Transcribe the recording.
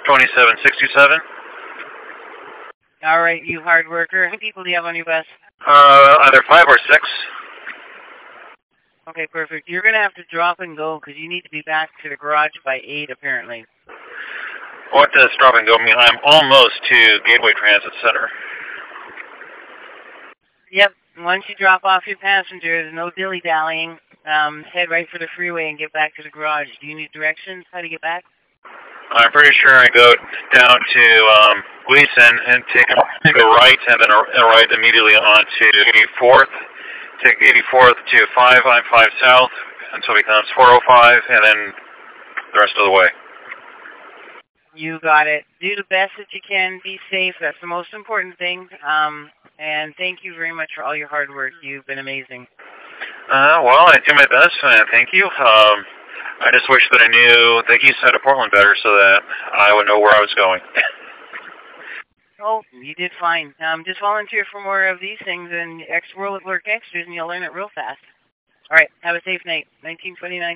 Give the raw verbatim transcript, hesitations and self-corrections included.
twenty-seven sixty-seven. All right, you hard worker. How many people do you have on your bus? Uh, either five or six. Okay, perfect. You're going to have to drop and go because you need to be back to the garage by eight, apparently. What does drop and go mean? I'm almost to Gateway Transit Center. Yep. Once you drop off your passengers, no dilly-dallying. Um, head right for the freeway and get back to the garage. Do you need directions how to get back? I'm pretty sure I go down to um, Gleason and take a, take a right and then a, a right immediately on to eighty-fourth. Take eighty-fourth to five, I'm five south until it becomes four oh five, and then the rest of the way. You got it. Do the best that you can. Be safe. That's the most important thing. Um, and thank you very much for all your hard work. You've been amazing. Uh, well, I do my best, and thank you. Um, I just wish that I knew the east side of Portland better so that I would know where I was going. Oh, you did fine. Um, just volunteer for more of these things and extra work extras, and you'll learn it real fast. All right. Have a safe night. nineteen twenty-nine.